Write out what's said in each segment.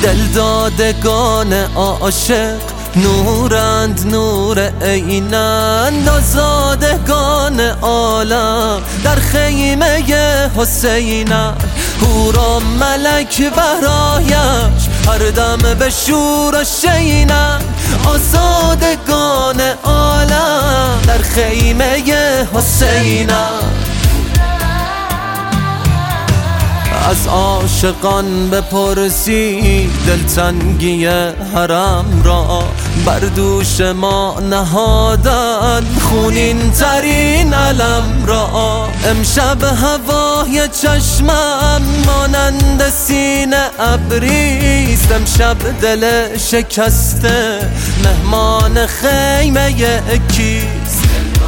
دلدادگان عاشق نورند نور عینند، آزادگان عالم در خیمه حسینند. هورا ملک برایش هر دم به شور و شینند، آزادگان عالم در خیمه حسینند. از عاشقان بپرسی دلتنگی حرم را، بر دوش ما نهادن خونین ترین علم را. امشب هوای چشمم مانند سینه ابریست، امشب دل شکسته مهمان خیمه کیست؟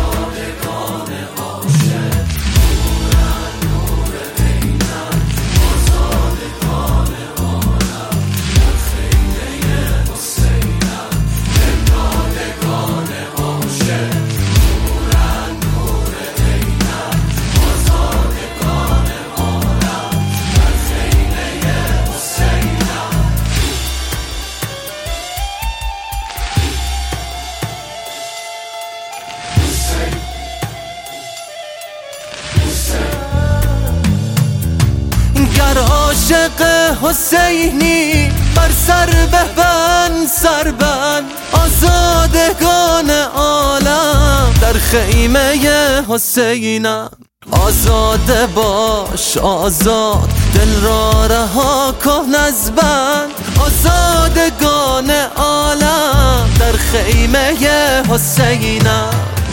گر عاشق حسینی بر سر ببند سر بند، آزادگان عالم در خیمه حسینم. آزاده باش آزاد، دل را رها کن از بند، آزادگان عالم در خیمه حسینم.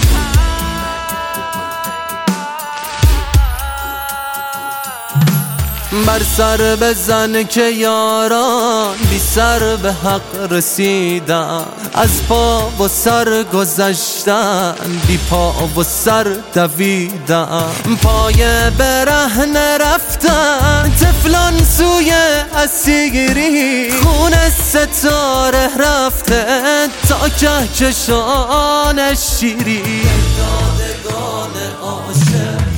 بر سر بزن که یاران بی سر به حق رسیدن، از پا و سر گذشتن بی پا و سر دویدن. پای برهنه رفتن طفلان سوی اسیری، خون ستاره رفته تا کهکشان شیری. دادگان عاشق